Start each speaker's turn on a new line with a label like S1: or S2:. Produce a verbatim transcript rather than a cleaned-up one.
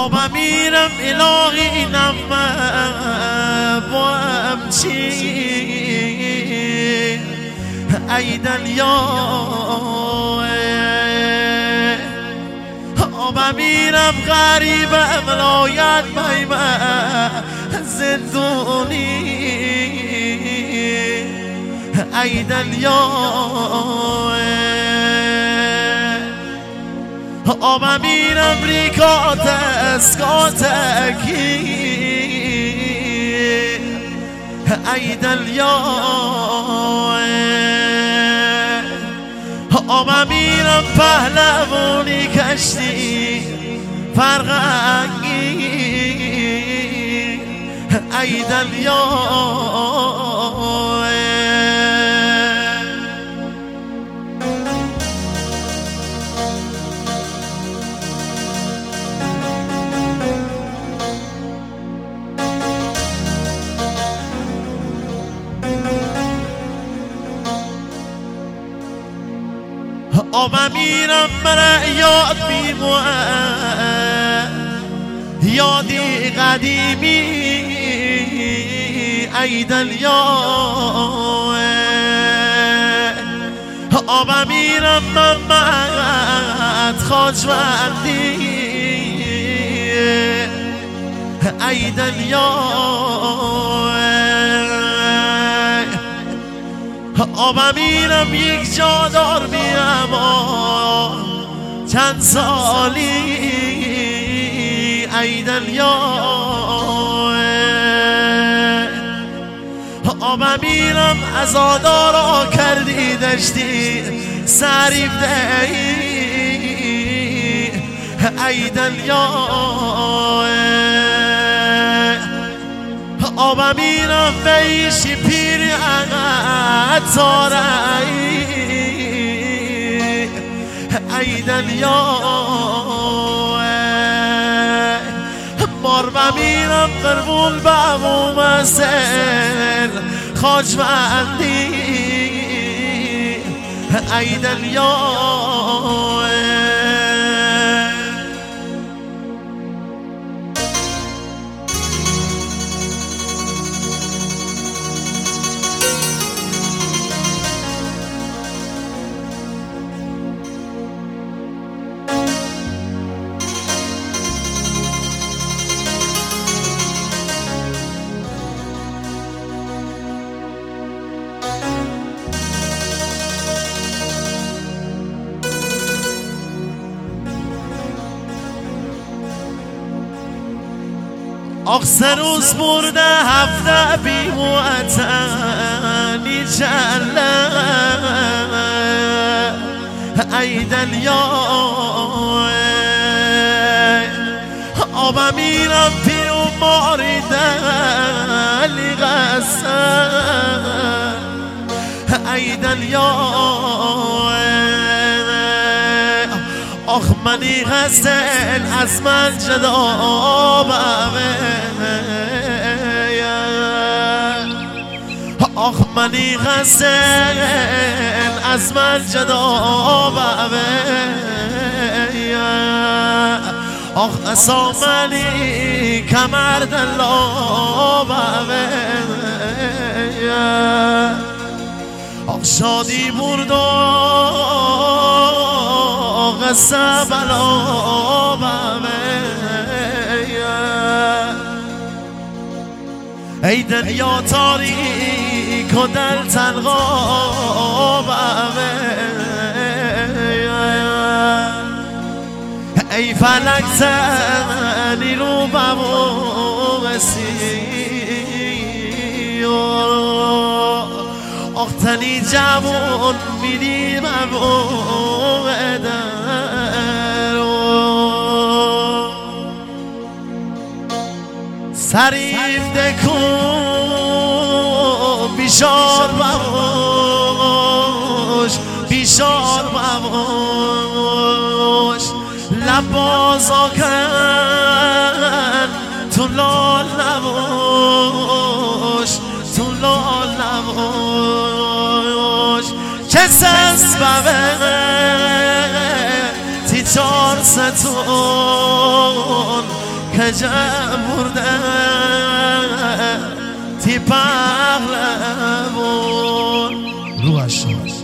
S1: آبم میرم الهی نمه با امچی ای دلیا آبم میرم غریب ولایت بیمه زندونی ای دلیا آبم میرم ریکات اسکاتکی ای دلیا آبم میرم پهلوانی کشتی فرغنگی ای دلیا آبم میرم من یاد میمونه یادی قدیمی ای دلیا آبم میرم محمد خاجوندی ای دلیا آبم میرم یک جا دار میم چند سالی ای دلیا آبم میرم عزادارا کردی دشتی سریف دهی ای دلیا آبم میرم بیشی پیری عطارایی ای دلیا بارم میرم قربون بابو مسل خاجوندی ای دلیا آخ سه روز برده هفته بی وطنی جله ای دلیا آبم میرم پیرو ماری دلی غصه ای دلیا آخ منی غزل از من جدا بمه آخ منی غزل از من جدا بمه آخ اسا منی کمر دلا بمه آخ شادی بردو قصه بلا بمه ای دنیا تاریک و دل تنها بمه ای فلک تنی رو بموسی آخ تنی جوان میدی بموده سریف دکن بیشار بموش بیشار بموش لبازا کن تو لال نباش تو لال نباش که سببه تی چار ستون کجا مرده تی پغلبون
S2: رو اشتاش